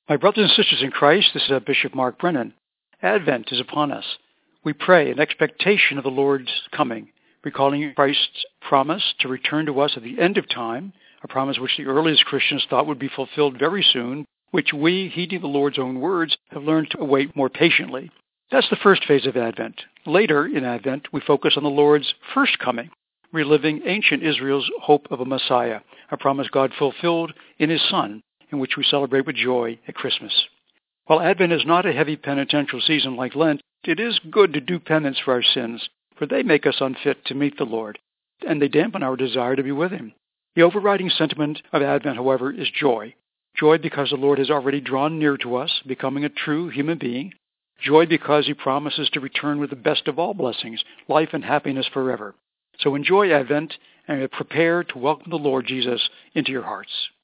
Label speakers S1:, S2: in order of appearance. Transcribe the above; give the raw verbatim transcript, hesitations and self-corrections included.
S1: My brothers and sisters in Christ, this is Bishop Mark Brennan. Advent is upon us. We pray in expectation of the Lord's coming, recalling Christ's promise to return to us at the end of time, a promise which the earliest Christians thought would be fulfilled very soon, which we, heeding the Lord's own words, have learned to await more patiently. That's the first phase of Advent. Later in Advent, we focus on the Lord's first coming, reliving ancient Israel's hope of a Messiah, a promise God fulfilled in his Son, in which we celebrate with joy at Christmas. While Advent is not a heavy penitential season like Lent, it is good to do penance for our sins, for they make us unfit to meet the Lord, and they dampen our desire to be with him. The overriding sentiment of Advent, however, is joy. Joy because the Lord has already drawn near to us, becoming a true human being. Joy because he promises to return with the best of all blessings, life and happiness forever. So enjoy Advent and prepare to welcome the Lord Jesus into your hearts.